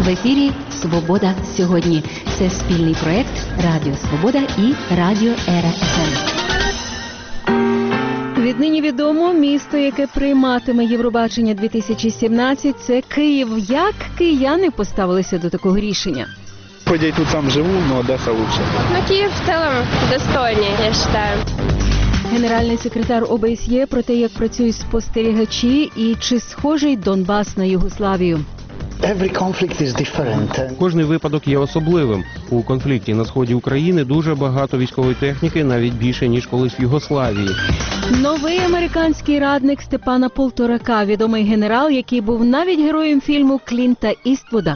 В ефірі «Свобода сьогодні». Це спільний проєкт Радіо Свобода і Радіо Ера ФМ. Віднині відомо, місто, яке прийматиме Євробачення 2017 – це Київ. Як кияни поставилися до такого рішення? Хоть я тут сам живу, но Одесса лучше. Киев в целом достойнее, я считаю. Генеральний секретар ОБСЄ про те, як працюють спостерігачі і чи схожий Донбас на Югославію. Кожний випадок є особливим. У конфлікті на сході України дуже багато військової техніки, навіть більше, ніж колись в Югославії. Новий американський радник Степана Полторака, відомий генерал, який був навіть героєм фільму Клінта Іствуда.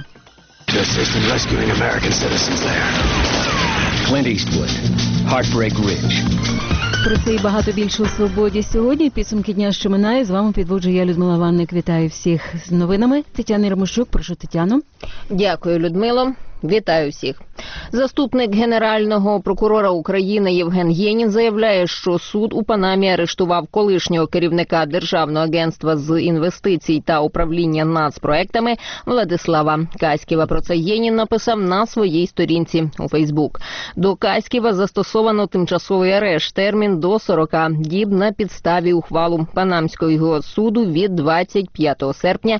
Про це і багато більше у «Свободі» сьогодні. Підсумки дня, що минає. З вами підводжу я, Людмила Ванник. Вітаю всіх з новинами. Тетяна Ярмощук, прошу, Тетяно. Дякую, Людмило. Вітаю всіх. Заступник Генерального прокурора України Євген Єнін заявляє, що суд у Панамі арештував колишнього керівника Державного агентства з інвестицій та управління нацпроектами Владислава Каськіва. Про це Єнін написав на своїй сторінці у Фейсбук. До Каськіва застосовано тимчасовий арешт, термін до 40 діб на підставі ухвалу Панамського суду від 25 серпня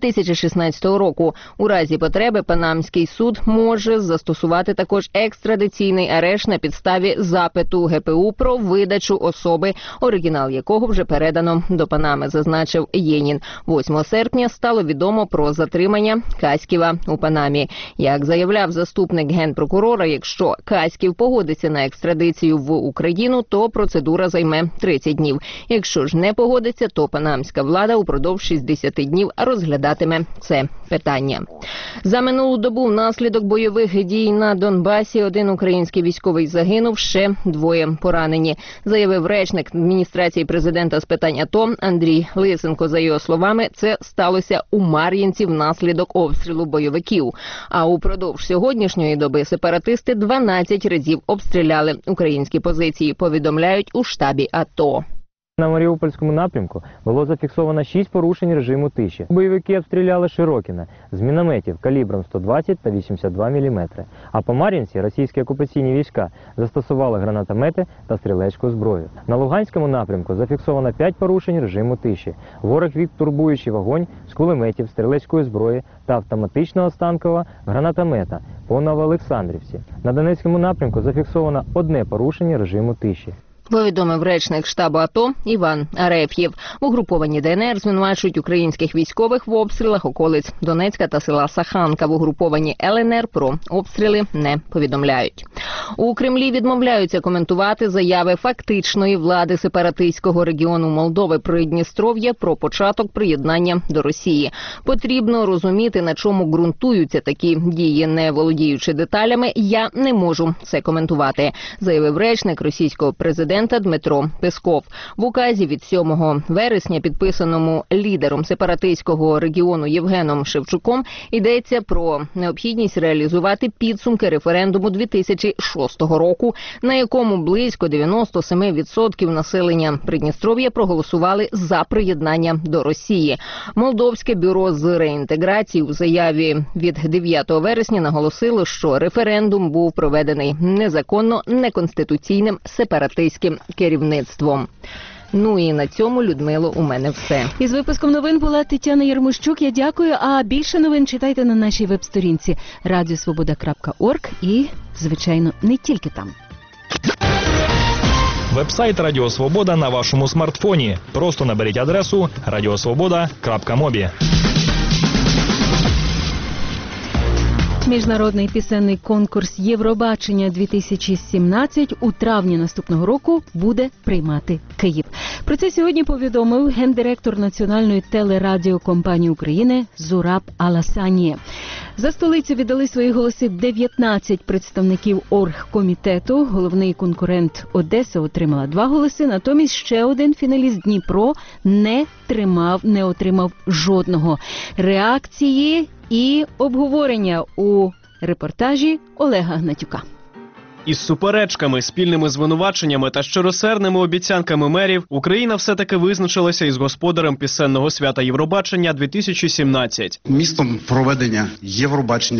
2016 року. У разі потреби Панамський суд може застосувати також екстрадиційний арешт на підставі запиту ГПУ про видачу особи, оригінал якого вже передано до Панами, зазначив Єнін. 8 серпня стало відомо про затримання Каськіва у Панамі. Як заявляв заступник генпрокурора, якщо Каськів погодиться на екстрадицію в Україну, то процедура займе 30 днів. Якщо ж не погодиться, то панамська влада упродовж 60 днів розглядатиме це питання. За минулу добу внаслідок бойових дій на Донбасі один український військовий загинув, ще 2 поранені, заявив речник адміністрації президента з питань АТО Андрій Лисенко. За його словами, це сталося у Мар'їнці внаслідок обстрілу бойовиків. А упродовж сьогоднішньої доби сепаратисти 12 разів обстріляли українські позиції, повідомляють у штабі АТО. На Маріупольському напрямку було зафіксовано 6 порушень режиму тиші. Бойовики обстріляли Широкіне з мінометів калібром 120 та 82 мм. А по Мар'їнці російські окупаційні війська застосували гранатомети та стрілецьку зброю. На Луганському напрямку зафіксовано 5 порушень режиму тиші. Ворог вів турбуючий вогонь з кулеметів, стрілецької зброї та автоматичного станкового гранатомета по Новоолександрівці. На Донецькому напрямку зафіксовано 1 порушення режиму тиші. Повідомив речник штабу АТО Іван Ареф'єв. В угрупованні ДНР звинувачують українських військових в обстрілах околиць Донецька та села Саханка. В угрупованні ЛНР про обстріли не повідомляють. У Кремлі відмовляються коментувати заяви фактичної влади сепаратистського регіону Молдови Придністров'я про початок приєднання до Росії. Потрібно розуміти, на чому ґрунтуються такі дії. Не володіючи деталями, я не можу це коментувати, заявив речник російського президента Дмитро Песков. В указі від 7 вересня, підписаному лідером сепаратистського регіону Євгеном Шевчуком, йдеться про необхідність реалізувати підсумки референдуму 2006 року, на якому близько 97% населення Придністров'я проголосували за приєднання до Росії. Молдовське бюро з реінтеграції у заяві від 9 вересня наголосило, що референдум був проведений незаконно, неконституційним сепаратистським керівництвом. Ну і на цьому, Людмило, у мене все. Із випуском новин була Тетяна Ярмощук. Я дякую. А більше новин читайте на нашій веб-сторінці radiosvoboda.org і, звичайно, не тільки там. Веб-сайт Радіо Свобода на вашому смартфоні. Просто наберіть адресу radiosvoboda.mobi. Міжнародний пісенний конкурс «Євробачення-2017» у травні наступного року буде приймати Київ. Про це сьогодні повідомив гендиректор Національної телерадіокомпанії України Зураб Аласаніє. За столицю віддали свої голоси 19 представників оргкомітету. Головний конкурент Одеса отримала 2 голоси, натомість ще один фіналіст Дніпро не отримав жодного. Реакції і обговорення у репортажі Олега Гнатюка. Із суперечками, спільними звинуваченнями та щиросердними обіцянками мерів Україна все-таки визначилася із господарем пісенного свята Євробачення 2017. Містом проведення Євробачення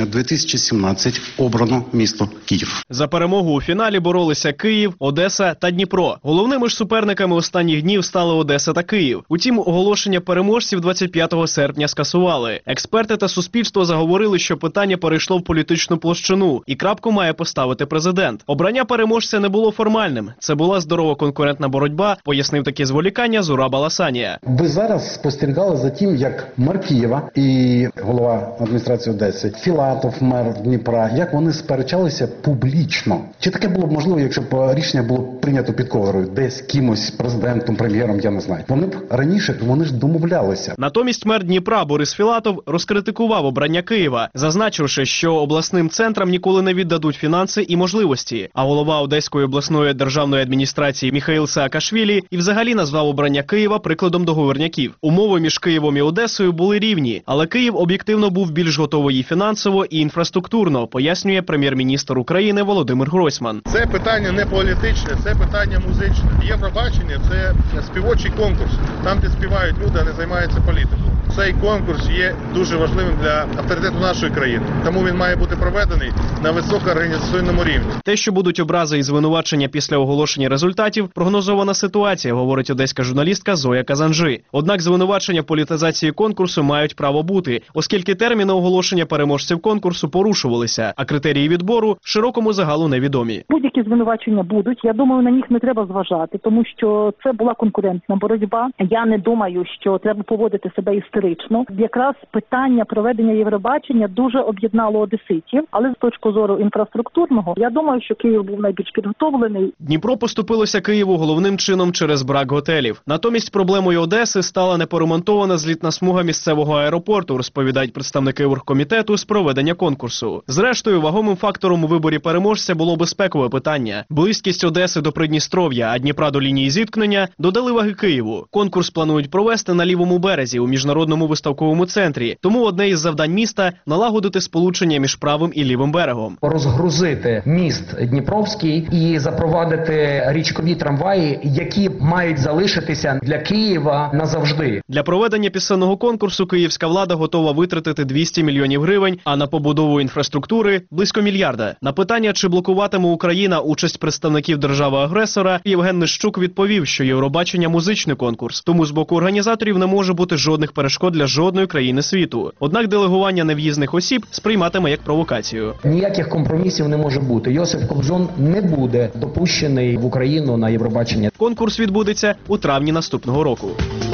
2017 обрано місто Київ. За перемогу у фіналі боролися Київ, Одеса та Дніпро. Головними ж суперниками останніх днів стали Одеса та Київ. Утім, оголошення переможців 25 серпня скасували. Експерти та суспільство заговорили, що питання перейшло в політичну площину і крапку має поставити президент. Обрання переможця не було формальним. Це була здорова конкурентна боротьба, пояснив таке зволікання Зураб Аласанія. Ви зараз спостерігали за тим, як мер Києва і голова адміністрації Одеси, Філатов, мер Дніпра, як вони сперечалися публічно. Чи таке було б можливо, якщо б рішення було прийнято під ковдрою, десь кимось, президентом, прем'єром, я не знаю. Вони б раніше, вони ж домовлялися. Натомість мер Дніпра Борис Філатов розкритикував обрання Києва, зазначивши, що обласним центрам ніколи не віддадуть фінанси і можливості. А голова Одеської обласної державної адміністрації Міхаїл Саакашвілі і взагалі назвав обрання Києва прикладом договорняків. Умови між Києвом і Одесою були рівні, але Київ об'єктивно був більш готовий і фінансово, і інфраструктурно, пояснює прем'єр-міністр України Володимир Гройсман. Це питання не політичне, це питання музичне. Євробачення – це співочий конкурс, там, де співають люди, а не займаються політикою. Цей конкурс є дуже важливим для авторитету нашої країни, тому він має бути проведений на високоорганізаційному рівні. Те, що будуть образи і звинувачення після оголошення результатів, прогнозована ситуація, говорить одеська журналістка Зоя Казанжи. Однак звинувачення політизації конкурсу мають право бути, оскільки терміни оголошення переможців конкурсу порушувалися, а критерії відбору широкому загалу невідомі. Будь-які звинувачення будуть. Я думаю, на них не треба зважати, тому що це була конкурентна боротьба. Я не думаю, що треба поводити себе істерично. Якраз питання проведення Євробачення дуже об'єднало одеситів, але з точки зору інфраструктурного, я думаю, що Київ був найбільш підготовлений. Дніпро поступилося Києву головним чином через брак готелів. Натомість проблемою Одеси стала неперемонтована злітна смуга місцевого аеропорту, розповідають представники оргкомітету з проведення конкурсу. Зрештою, вагомим фактором у виборі переможця було безпекове питання. Близькість Одеси до Придністров'я, а Дніпра до лінії зіткнення додали ваги Києву. Конкурс планують провести на лівому березі у міжнародному виставковому центрі. Тому одне із завдань міста – налагодити сполучення між правим і лівим берегом. Розгрузити міст Дніпровський і запровадити річкові трамваї, які мають залишитися для Києва назавжди. Для проведення пісенного конкурсу київська влада готова витратити 200 мільйонів гривень, а на побудову інфраструктури – близько мільярда. На питання, чи блокуватиме Україна участь представників держави-агресора, Євген Нищук відповів, що Євробачення – музичний конкурс, тому з боку організаторів не може бути жодних перешкод для жодної країни світу. Однак делегування нев'їзних осіб сприйматиме як провокацію. Ніяких компромісів не може бути. Йосип Кобзон не буде допущений в Україну на Євробачення. Конкурс відбудеться у травні наступного року.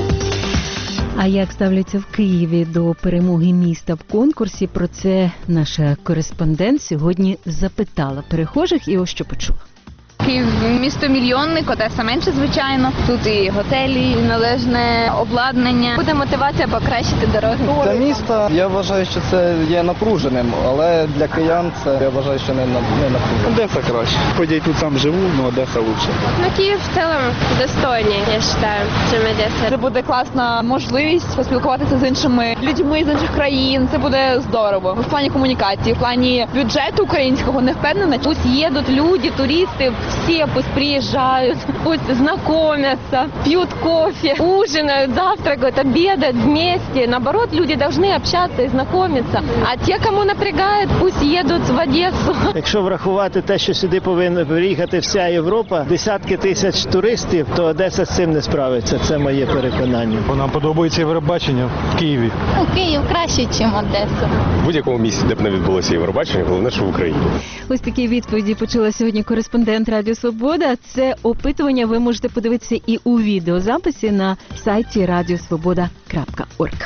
А як ставляться в Києві до перемоги міста в конкурсі, про це наша кореспондент сьогодні запитала перехожих і ось що почула. Київ – місто мільйонник, Одеса менше, звичайно. Тут і готелі, і належне обладнання. Буде мотивація покращити дороги. Для міста я вважаю, що це є напруженим, але для киян це я вважаю, що не напруженим. Одеса краще. Хоть я тут сам живу, но Одеса лучше. Ну, Киев в целом достойнее, я считаю, чем Одесса. Це буде класна можливість поспілкуватися з іншими людьми з інших країн. Це буде здорово. В плані комунікації, в плані бюджету українського не впевнена. Пусть їдуть люди, туристи, все пусть приезжают, пусть знакомятся, пьют кофе, ужинают, завтракают, обедают вместе. Наоборот, люди должны общаться и знакомиться. А те, кому напрягает, пусть едут в Одессу. Якщо врахувати те, що сюди повинна приїхати вся Європа, десятки тисяч туристів, то Одеса з цим не справиться. Це моє переконання. Нам подобається Євробачення в Києві. Київ краще, ніж Одеса. В будь-якому місці, де б не відбулося Євробачення, головне, що в Україні. Ось такі відповіді почула сьогодні кореспондент Радіо Свобода. Це опитування ви можете подивитися і у відеозаписі на сайті radiosvoboda.org.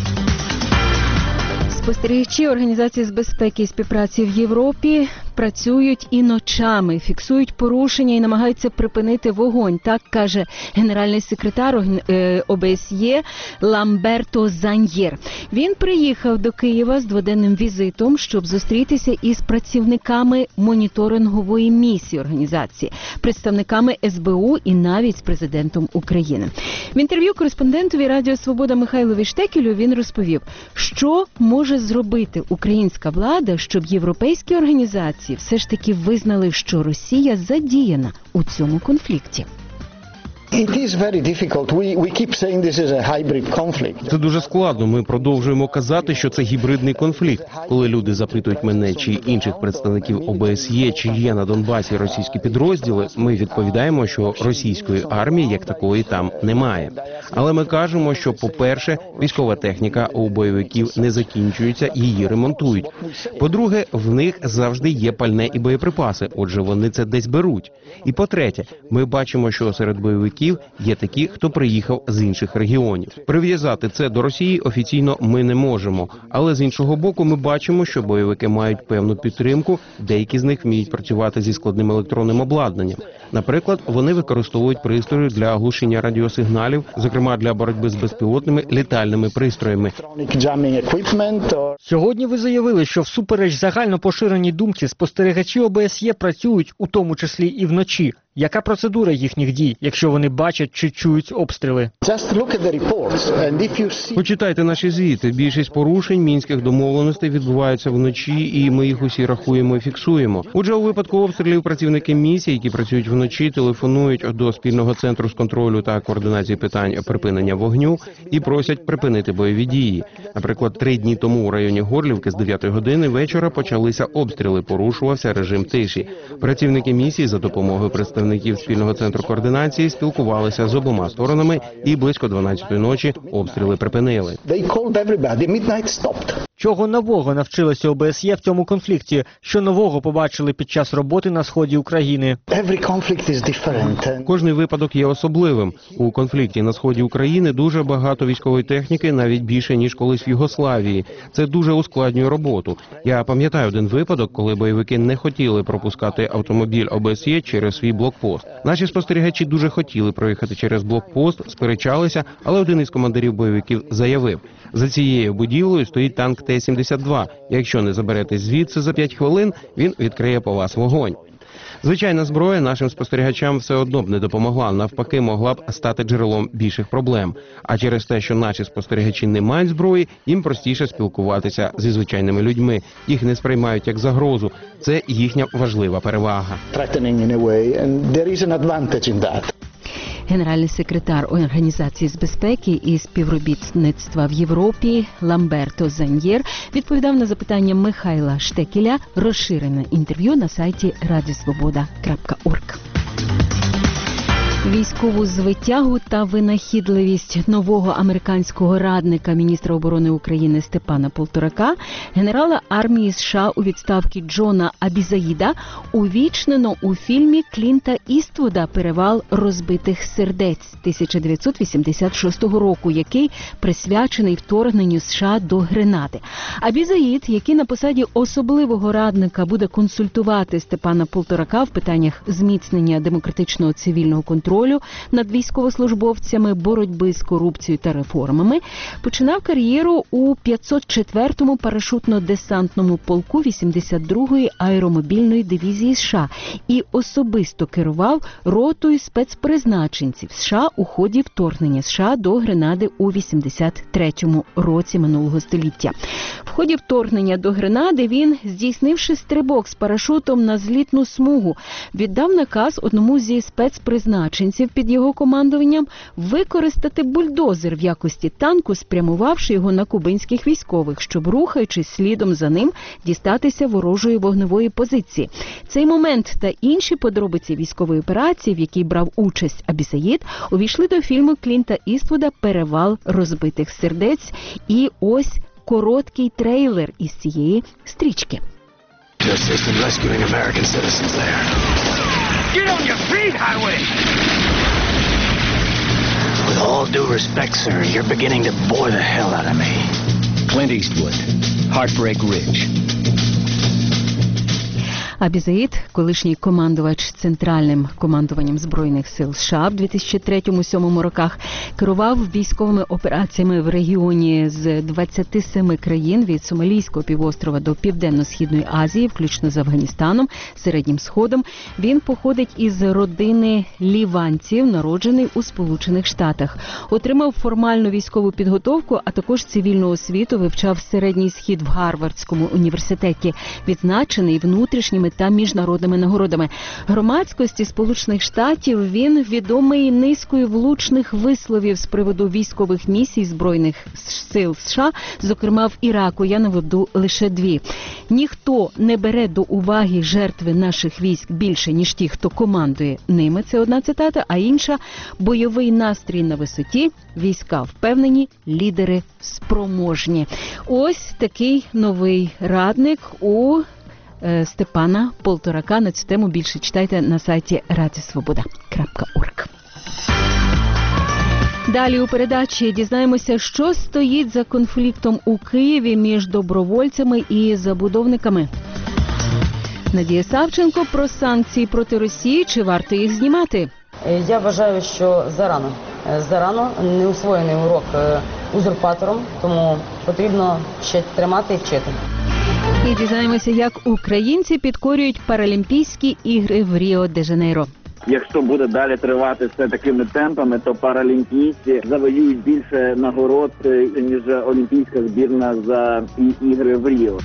Спостерігачі Організації з безпеки і співпраці в Європі працюють і ночами, фіксують порушення і намагаються припинити вогонь. Так каже генеральний секретар ОБСЄ Ламберто Заньєр. Він приїхав до Києва з дводенним візитом, щоб зустрітися із працівниками моніторингової місії організації, представниками СБУ і навіть з президентом України. В інтерв'ю кореспондентові Радіо Свобода Михайлові Штекелю він розповів, що може зробити українська влада, щоб європейські організації все ж таки визнали, що Росія задіяна у цьому конфлікті. Це дуже складно. Ми продовжуємо казати, що це гібридний конфлікт. Коли люди запитують мене чи інших представників ОБСЄ, чи є на Донбасі російські підрозділи, ми відповідаємо, що російської армії як такої там немає. Але ми кажемо, що, по-перше, військова техніка у бойовиків не закінчується, її ремонтують. По-друге, в них завжди є пальне і боєприпаси, отже, вони це десь беруть. І по-третє, ми бачимо, що серед бойовиків є такі, хто приїхав з інших регіонів. Прив'язати це до Росії офіційно ми не можемо. Але з іншого боку, ми бачимо, що бойовики мають певну підтримку, деякі з них вміють працювати зі складним електронним обладнанням. Наприклад, вони використовують пристрої для оглушення радіосигналів, зокрема для боротьби з безпілотними літальними пристроями. Сьогодні ви заявили, що всупереч загально поширеній думці спостерігачі ОБСЄ працюють, у тому числі і вночі. Яка процедура їхніх дій, якщо вони бачать чи чують обстріли? Почитайте наші звіти. Більшість порушень мінських домовленостей відбуваються вночі, і ми їх усі рахуємо і фіксуємо. Отже, у випадку обстрілів працівники місії, які працюють вночі, телефонують до спільного центру з контролю та координації питань припинення вогню і просять припинити бойові дії. Наприклад, 3 дні тому у районі Горлівки з 9 години вечора почалися обстріли, порушувався режим тиші. Працівники місії за допомогою представників спільного центру координації спілкувалися з обома сторонами і близько 12-ї ночі обстріли припинили. Чого нового навчилося ОБСЄ в цьому конфлікті? Що нового побачили під час роботи на сході України? Кожний випадок є особливим. У конфлікті на сході України дуже багато військової техніки, навіть більше, ніж колись в Югославії. Це дуже ускладнює роботу. Я пам'ятаю один випадок, коли бойовики не хотіли пропускати автомобіль ОБСЄ через свій блокпост. Наші спостерігачі дуже хотіли проїхати через блокпост, сперечалися, але один із командирів бойовиків заявив: за цією будівлею стоїть танк Т-72. Якщо не заберетесь звідси за 5 хвилин, він відкриє по вас вогонь. Звичайна зброя нашим спостерігачам все одно б не допомогла, навпаки, могла б стати джерелом більших проблем. А через те, що наші спостерігачі не мають зброї, їм простіше спілкуватися зі звичайними людьми. Їх не сприймають як загрозу. Це їхня важлива перевага. Генеральний секретар Організації з безпеки і співробітництва в Європі Ламберто Заньєр відповідав на запитання Михайла Штекеля. Розширене інтерв'ю на сайті radiosvoboda.org. Військову звитягу та винахідливість нового американського радника міністра оборони України Степана Полторака, генерала армії США у відставці Джона Абізаїда, увічнено у фільмі Клінта Іствуда «Перевал розбитих сердець» 1986 року, який присвячений вторгненню США до Гренади. Абізаїд, який на посаді особливого радника буде консультувати Степана Полторака в питаннях зміцнення демократичного цивільного контролю над військовослужбовцями, боротьби з корупцією та реформами, починав кар'єру у 504-му парашутно-десантному полку 82-ї аеромобільної дивізії США і особисто керував ротою спецпризначенців США у ході вторгнення США до Гренади у 83-му році минулого століття. В ході вторгнення до Гренади він, здійснивши стрибок з парашутом на злітну смугу, віддав наказ одному зі спецпризначенців під його командуванням використати бульдозер в якості танку, спрямувавши його на кубинських військових, щоб, рухаючись слідом за ним, дістатися ворожої вогневої позиції. Цей момент та інші подробиці військової операції, в якій брав участь Абізаїд, увійшли до фільму Клінта Іствуда «Перевал розбитих сердець». І ось короткий трейлер із цієї стрічки. Get on your feet, Highway! With all due respect, sir, you're beginning to bore the hell out of me. Clint Eastwood, Heartbreak Ridge. Абі Заїд, колишній командувач Центральним командуванням Збройних сил США в 2003-2007 роках, керував військовими операціями в регіоні з 27 країн від Сомалійського півострова до Південно-Східної Азії, включно з Афганістаном, Середнім Сходом. Він походить із родини ліванців, народжений у Сполучених Штатах. Отримав формальну військову підготовку, а також цивільну освіту, вивчав Середній Схід в Гарвардському університеті, відзначений внутрішніми та міжнародними нагородами. Громадськості Сполучених Штатів він відомий низкою влучних висловів з приводу військових місій Збройних сил США, зокрема в Іраку. Я наведу лише дві. Ніхто не бере до уваги жертви наших військ більше, ніж ті, хто командує ними. Це одна цитата, а інша – бойовий настрій на висоті, війська впевнені, лідери спроможні. Ось такий новий радник у Степана Полторака. На цю тему більше читайте на сайті radiosvoboda.org. Далі у передачі дізнаємося, що стоїть за конфліктом у Києві між добровольцями і забудовниками. Надія Савченко про санкції проти Росії, чи варто їх знімати? Я вважаю, що зарано не усвоєний урок узурпатором, тому потрібно ще тримати і вчити. І дізнаємося, як українці підкорюють Паралімпійські ігри в Ріо-де-Жанейро. Якщо буде далі тривати все такими темпами, то паралімпійці завоюють більше нагород, ніж олімпійська збірна за ігри в Ріо.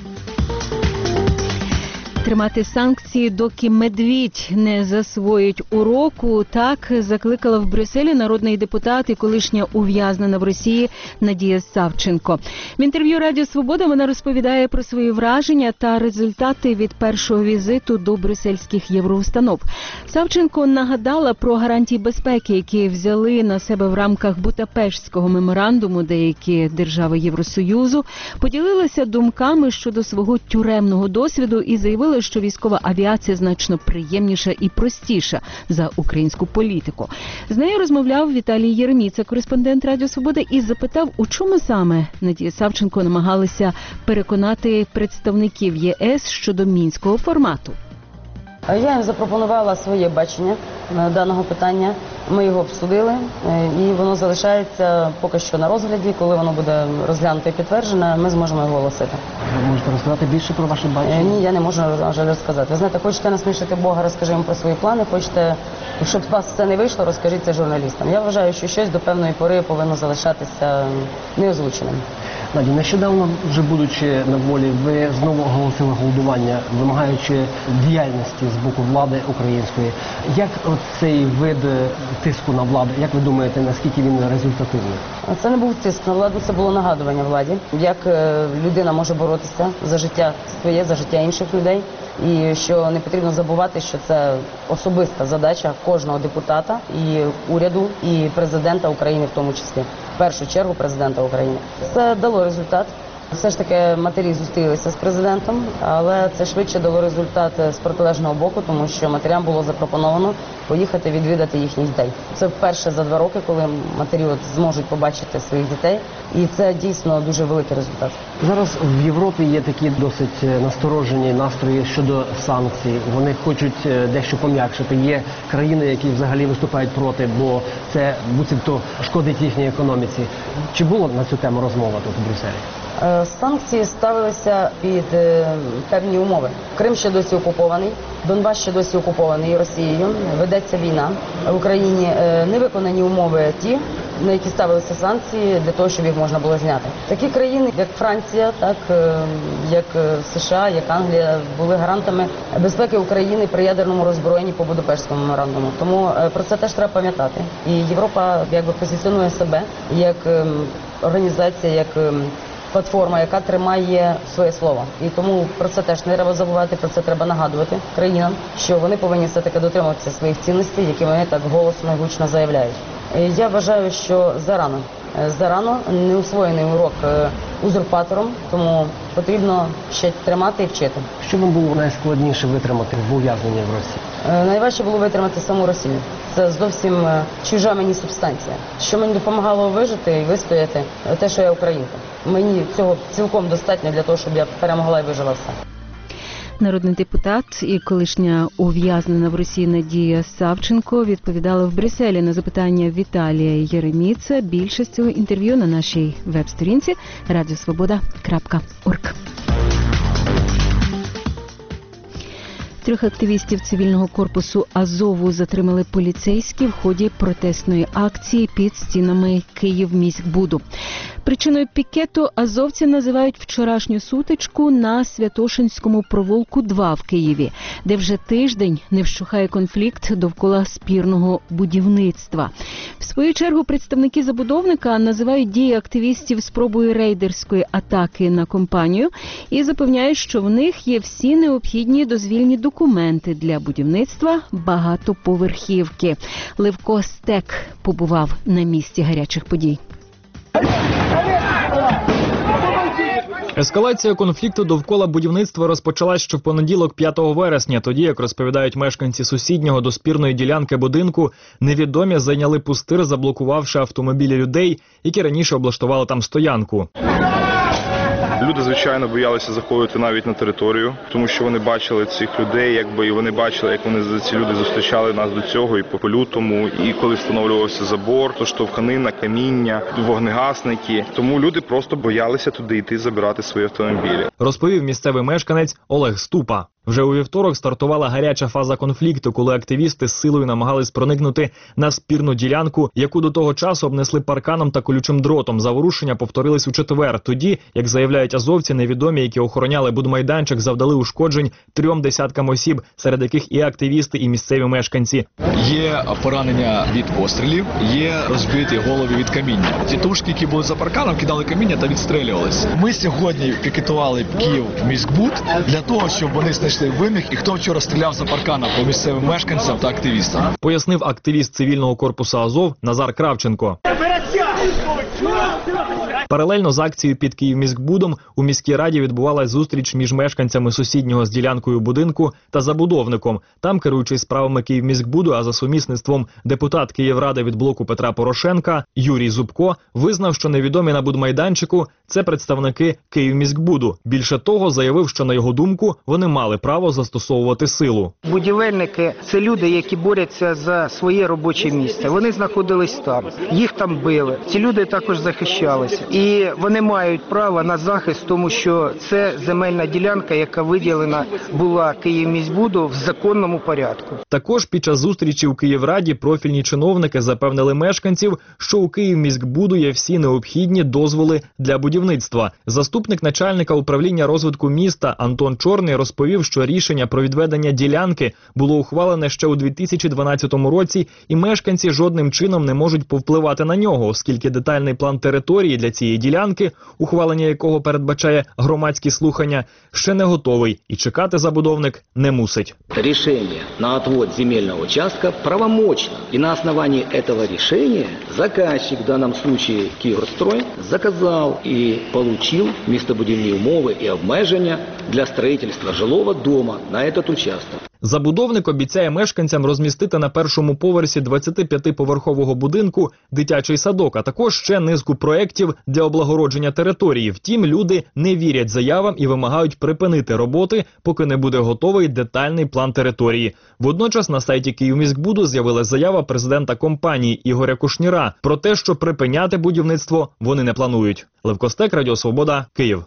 Тримати санкції, доки медвідь не засвоїть уроку. Так закликала в Брюсселі народний депутат і колишня ув'язнена в Росії Надія Савченко. В інтерв'ю Радіо Свобода вона розповідає про свої враження та результати від першого візиту до брюссельських євроустанов. Савченко нагадала про гарантії безпеки, які взяли на себе в рамках Будапештського меморандуму деякі держави Євросоюзу, поділилася думками щодо свого тюремного досвіду і заявила, що військова авіація значно приємніша і простіша за українську політику. З нею розмовляв Віталій Єреміца, кореспондент Радіо Свобода, і запитав, у чому саме Надія Савченко намагалася переконати представників ЄС щодо мінського формату. Я їм запропонувала своє бачення даного питання. Ми його обсудили, і воно залишається поки що на розгляді. Коли воно буде розглянуто і підтверджено, ми зможемо його оголосити. Ви можете розказати більше про ваше бачення? Ні, я не можу, на жаль, розказати. Ви знаєте, хочете насмішити Бога, розкажи їм про свої плани. Хочете, щоб з вас це не вийшло, розкажіть це журналістам. Я вважаю, що щось до певної пори повинно залишатися неозвученим. Надя, нещодавно, вже будучи на волі, ви знову оголосили голодування, вимагаючи діяльності з боку влади української. Як цей вид тиску на владу, як ви думаєте, наскільки він результативний? Це не був тиск на владу, це було нагадування владі, як людина може боротися за життя своє, за життя інших людей. І що не потрібно забувати, що це особиста задача кожного депутата і уряду, і президента України в тому числі. В першу чергу президента України. Це дало результат. Все ж таки матері зустрілися з президентом, але це швидше дало результат з протилежного боку, тому що матерям було запропоновано поїхати відвідати їхніх дітей. Це вперше за 2 роки, коли матері зможуть побачити своїх дітей, і це дійсно дуже великий результат. Зараз в Європі є такі досить насторожені настрої щодо санкцій. Вони хочуть дещо пом'якшити. Є країни, які взагалі виступають проти, бо це буцімто шкодить їхній економіці. Чи було на цю тему розмова тут у Брюсселі? Санкції ставилися під певні умови. Крим ще досі окупований, Донбас ще досі окупований Росією, ведеться війна. В Україні не виконані умови ті, на які ставилися санкції для того, щоб їх можна було зняти. Такі країни, як Франція, так як США, як Англія, були гарантами безпеки України при ядерному роззброєнні по Будапештському меморандуму. Тому про це теж треба пам'ятати. І Європа якби позиціонує себе як організація, як платформа, яка тримає своє слово. І тому про це теж не треба забувати, про це треба нагадувати країнам, що вони повинні все-таки дотримуватися своїх цінностей, які вони так голосно і гучно заявляють. Я вважаю, що зарано не усвоєний урок узурпатором, тому потрібно ще тримати і вчити. Що вам було найскладніше витримати в ув'язненні в Росії? Найважче було витримати саму Росію. Це зовсім чужа мені субстанція. Що мені допомагало вижити і вистояти, те, що я українка. Мені цього цілком достатньо для того, щоб я перемогла і вижила все. Народний депутат і колишня ув'язнена в Росії Надія Савченко відповідала в Брюсселі на запитання Віталія Єреміца. Більше з цього інтерв'ю на нашій веб-сторінці radiosvoboda.org. 3 активістів цивільного корпусу Азову затримали поліцейські в ході протестної акції під стінами Київміськбуду. Причиною пікету азовці називають вчорашню сутичку на Святошинському провулку 2 в Києві, де вже тиждень не вщухає конфлікт довкола спірного будівництва. В свою чергу представники забудовника називають дії активістів спробою рейдерської атаки на компанію і запевняють, що в них є всі необхідні дозвільні документи для будівництва багатоповерхівки. Левко Стек побував на місці гарячих подій. Ескалація конфлікту довкола будівництва розпочалась ще в понеділок 5 вересня. Тоді, як розповідають мешканці сусіднього до спірної ділянки будинку, невідомі зайняли пустир, заблокувавши автомобілі людей, які раніше облаштували там стоянку. Люди, звичайно, боялися заходити навіть на територію, тому що вони бачили цих людей, і вони бачили, як ці люди зустрічали нас до цього і по лютому, і коли встановлювався забор, то штовханина, каміння, вогнегасники. Тому люди просто боялися туди йти забирати свої автомобілі. Розповів місцевий мешканець Олег Ступа. Вже у вівторок стартувала гаряча фаза конфлікту, коли активісти з силою намагались проникнути на спірну ділянку, яку до того часу обнесли парканом та колючим дротом. Заворушення повторились у четвер. Тоді, як заявляють азовці, невідомі, які охороняли будмайданчик, завдали ушкоджень 3 десяткам осіб, серед яких і активісти, і місцеві мешканці. Є поранення від пострілів, є розбиті голови від каміння. Тітушки, які були за парканом, кидали каміння та відстрілювались. Ми сьогодні пікетували Київміськбуд для того, щоб вони знайшли винних і хто вчора стріляв за парканом по місцевим мешканцям та активістам. Пояснив активіст цивільного корпусу Азов Назар Кравченко. Паралельно з акцією під Київміськбудом у міській раді відбувалась зустріч між мешканцями сусіднього з ділянкою будинку та забудовником. Там, керуючий справами Київміськбуду, а за сумісництвом депутат Київради від блоку Петра Порошенка Юрій Зубко визнав, що невідомі на будмайданчику – це представники Київміськбуду. Більше того, заявив, що, на його думку, вони мали право застосовувати силу. Будівельники – це люди, які борються за своє робоче місце. Вони знаходились там, їх там били. Ці люди також захищалися. І вони мають право на захист, тому що це земельна ділянка, яка виділена була Київміськбуду в законному порядку. Також під час зустрічі у Київраді профільні чиновники запевнили мешканців, що у Київміськбуду є всі необхідні дозволи для будівництва. Заступник начальника управління розвитку міста Антон Чорний розповів, що рішення про відведення ділянки було ухвалене ще у 2012 році, і мешканці жодним чином не можуть повпливати на нього, оскільки детальний план території для цієї ділянки, ухвалення якого передбачає громадські слухання, ще не готовий і чекати забудовник не мусить. Рішення на отвод земельного участка правомочно. І на основании этого решения заказчик, в данном случае Київстрой, заказав і получил містобудівні умови і обмеження для строительства жилого дома на этот участок. Забудовник обіцяє мешканцям розмістити на першому поверсі 25-поверхового будинку дитячий садок, а також ще низку проєктів для облагородження території. Втім, люди не вірять заявам і вимагають припинити роботи, поки не буде готовий детальний план території. Водночас на сайті Київміськбуду з'явилася заява президента компанії Ігоря Кушніра про те, що припиняти будівництво вони не планують. Левко Стек, Радіо Свобода, Київ.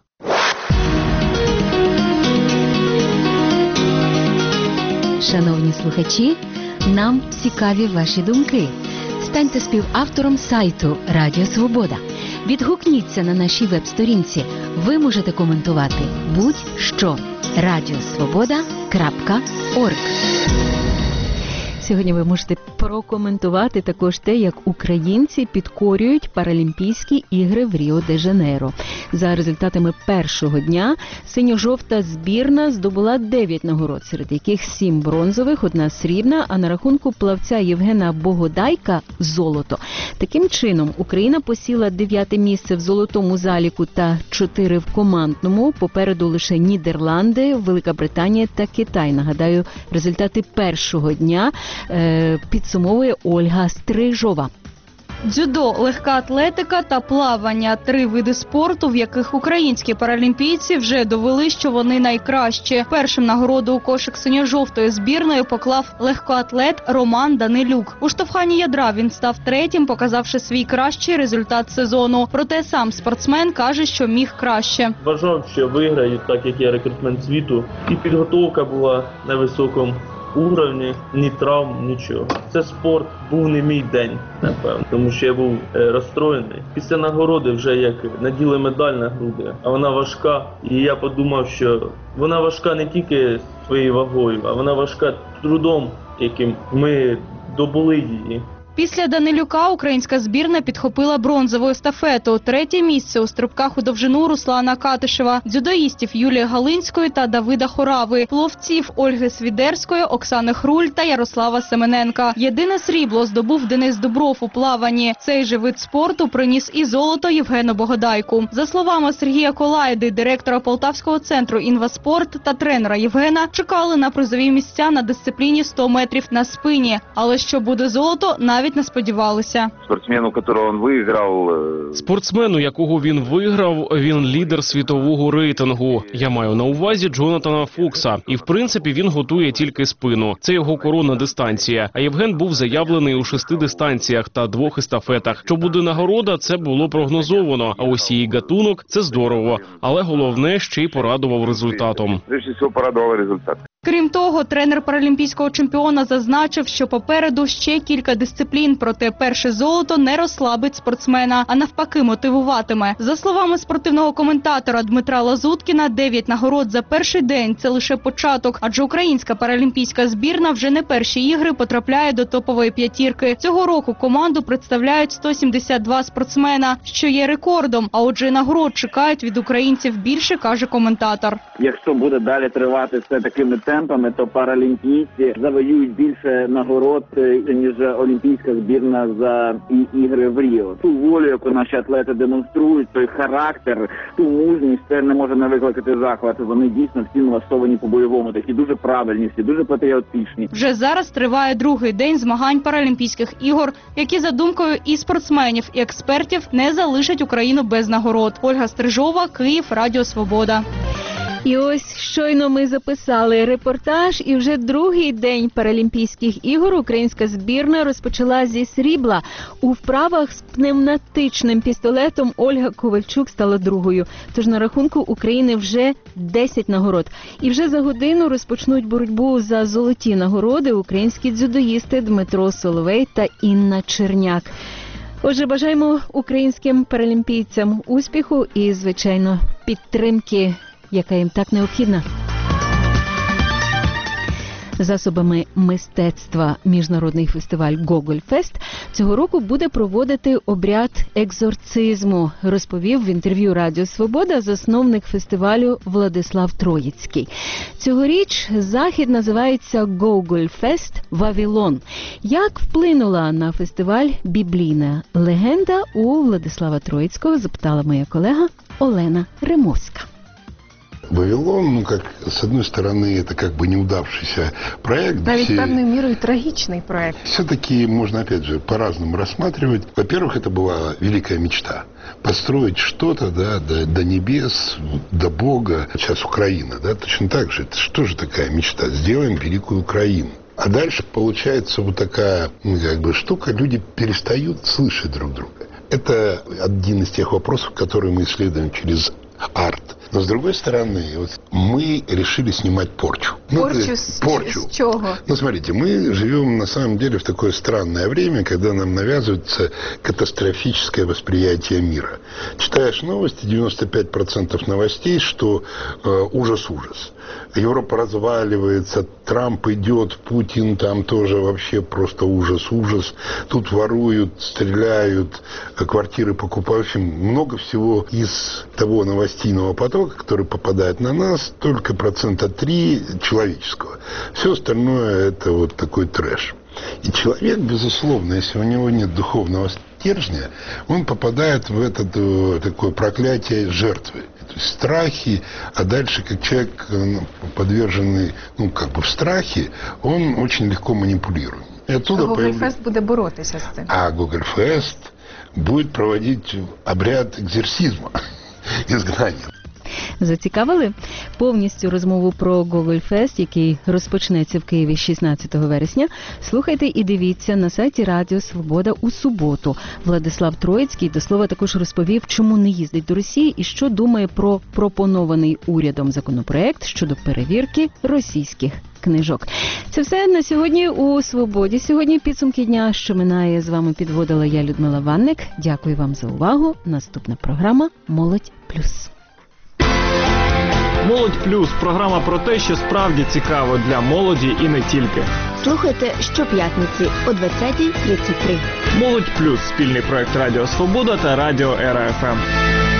Шановні слухачі, нам цікаві ваші думки. Станьте співавтором сайту Радіо Свобода. Відгукніться на нашій веб-сторінці. Ви можете коментувати будь-що. radiosvoboda.org. Сьогодні ви можете прокоментувати також те, як українці підкорюють Паралімпійські ігри в Ріо-де-Жанейро. За результатами першого дня синьо-жовта збірна здобула 9 нагород, серед яких 7 бронзових, 1 срібна, а на рахунку плавця Євгена Богодайка – золото. Таким чином, Україна посіла 9-те місце в золотому заліку та 4 в командному. Попереду лише Нідерланди, Велика Британія та Китай. Нагадаю, результати першого дня підсумовує Ольга Стрижова. Дзюдо, легка атлетика та плавання – 3 види спорту, в яких українські паралімпійці вже довели, що вони найкращі. Першим нагороду у кошик синьо-жовтої збірної поклав легкоатлет Роман Данилюк. У штовханні ядра він став 3-м, показавши свій кращий результат сезону. Проте сам спортсмен каже, що міг краще. Вважав, що виграю, так як я рекордсмен світу. І підготовка була на високому уровні, ні травм, нічого. Це спорт, був не мій день, напевно, тому що я був розстроєний. Після нагороди вже як наділи медаль на груди, а вона важка. І я подумав, що вона важка не тільки своєю вагою, а вона важка трудом, яким ми добули її. Після Данилюка українська збірна підхопила бронзову естафету. 3-е місце у стрибках у довжину Руслана Катишева, дзюдоїстів Юлії Галинської та Давида Хорави, пловців Ольги Свідерської, Оксани Хруль та Ярослава Семененка. Єдине срібло здобув Денис Дубров у плаванні. Цей же вид спорту приніс і золото Євгену Богодайку. За словами Сергія Колайди, директора Полтавського центру «Інваспорт» та тренера Євгена, чекали на призові місця на дисципліні 100 метрів на спині. Але що буде золото, навіть не сподівалися. Спортсмену, якого він виграв, він лідер світового рейтингу. Я маю на увазі Джонатана Фокса. І в принципі він готує тільки спину. Це його коронна дистанція. А Євген був заявлений у 6 дистанціях та 2 естафетах. Що буде нагорода, це було прогнозовано. А ось її гатунок – це здорово. Але головне, ще й порадував результатом. Крім того, тренер паралімпійського чемпіона зазначив, що попереду ще кілька дисциплін, проте перше золото не розслабить спортсмена, а навпаки мотивуватиме. За словами спортивного коментатора Дмитра Лазуткіна, 9 нагород за перший день – це лише початок, адже українська паралімпійська збірна вже не перші ігри потрапляє до топової п'ятірки. Цього року команду представляють 172 спортсмена, що є рекордом, а отже нагород чекають від українців більше, каже коментатор. Якщо буде далі тривати все такими темпами, то паралімпійці завоюють більше нагород, ніж олімпійська збірна за ігри в Ріо. Ту волю, яку наші атлети демонструють, той характер, ту мужність, це не може не викликати захвату. Вони дійсно всі налаштовані по-бойовому, такі дуже правильні, всі дуже патріотичні. Вже зараз триває другий день змагань Паралімпійських ігор, які за думкою і спортсменів, і експертів не залишать Україну без нагород. Ольга Стрижова, Київ, Радіо Свобода. І ось щойно ми записали репортаж, і вже другий день Паралімпійських ігор українська збірна розпочала зі срібла. У вправах з пневматичним пістолетом Ольга Ковальчук стала другою. Тож на рахунку України вже 10 нагород. І вже за годину розпочнуть боротьбу за золоті нагороди українські дзюдоїсти Дмитро Соловей та Інна Черняк. Отже, бажаємо українським паралімпійцям успіху і, звичайно, підтримки, яка їм так необхідна. Засобами мистецтва міжнародний фестиваль «Гогольфест» цього року буде проводити обряд екзорцизму, розповів в інтерв'ю Радіо Свобода засновник фестивалю Владислав Троїцький. Цьогоріч захід називається «Гогольфест Вавилон». Як вплинула на фестиваль біблійна легенда, у Владислава Троїцького запитала моя колега Олена Римовська. Вавилон, с одной стороны, это как бы неудавшийся проект. Навіть певною мірою трагичный проект. Все-таки можно, опять же, по-разному рассматривать. Во-первых, это была великая мечта. Построить что-то, до небес, до Бога. Сейчас Украина, точно так же. Это что же такая мечта? Сделаем великую Украину. А дальше получается вот такая, штука. Люди перестают слышать друг друга. Это один из тех вопросов, которые мы исследуем через арт. Но с другой стороны, мы решили снимать порчу. Порчу с чего? Смотрите, мы живем на самом деле в такое странное время, когда нам навязывается катастрофическое восприятие мира. Читаешь новости, 95% новостей, что ужас-ужас. Европа разваливается, Трамп идет, Путин там тоже вообще просто ужас-ужас. Тут воруют, стреляют, квартиры покупают. В общем, много всего из того новостейного потока, который попадает на нас, только 3% человеческого. Все остальное это вот такой трэш. И человек, безусловно, если у него нет духовного стержня, он попадает в это такое проклятие жертвы. То есть страхи, а дальше как человек, подверженный, в страхе, он очень легко манипулируем. Google-Fest буде боротися з цим. А Google-Fest будет проводить обряд экзорцизма, изгнания. Зацікавили? Повністю розмову про Google-Fest, який розпочнеться в Києві 16 вересня, слухайте і дивіться на сайті Радіо Свобода у суботу. Владислав Троїцький, до слова, також розповів, чому не їздить до Росії і що думає про пропонований урядом законопроект щодо перевірки російських книжок. Це все на сьогодні у Свободі. Сьогодні підсумки дня, що минає, з вами підводила я, Людмила Ванник. Дякую вам за увагу. Наступна програма «Молодь плюс». «Молодь плюс» – програма про те, що справді цікаво для молоді і не тільки. Слухайте щоп'ятниці о 20:33. «Молодь плюс» – спільний проект Радіо Свобода та Радіо Ера ФМ.